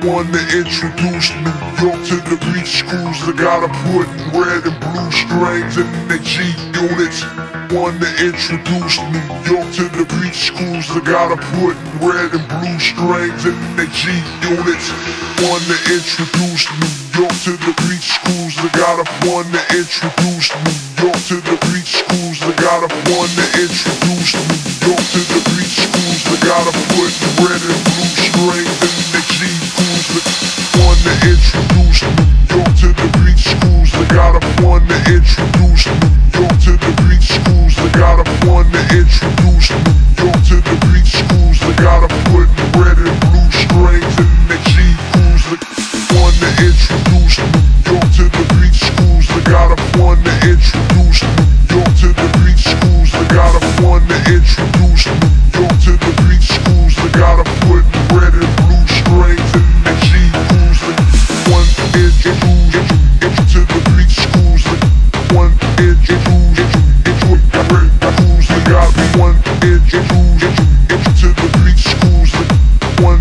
one to introduce New York to the beach schools. I gotta put red and blue strings in the G units. One to introduce New York to the beach schools. I gotta put red and blue strings in the G units. One to introduce New York to the beach schools. I gotta one to introduce New York to the beach schools. I gotta one to introduce New York to the beach schools. I gotta put red and blue strings in the G schools. One to introduce New York to the beach schools. I gotta one to introduce New York to the beach schools. I gotta one to introduce New York to the beach schools. I gotta put red and blue strings in the G schools. One to introduce New York to the beach schools. I gotta one to introduce New York to the beach schools. I gotta one to introduce New York to the beach schools. I gotta put red and blue strings in the G schools. One introduce to the beach schools. One introduce red schools. I got one introduce to the beach schools. One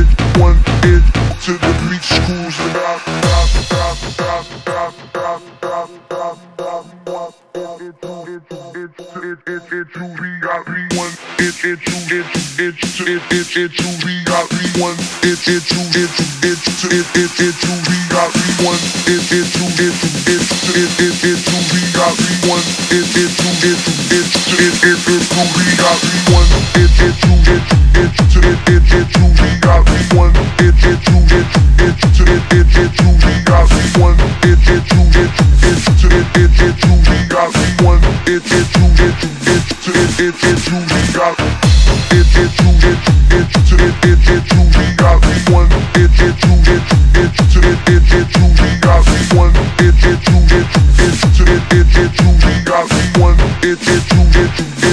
to the beach schools.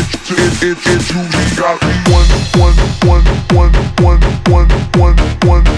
One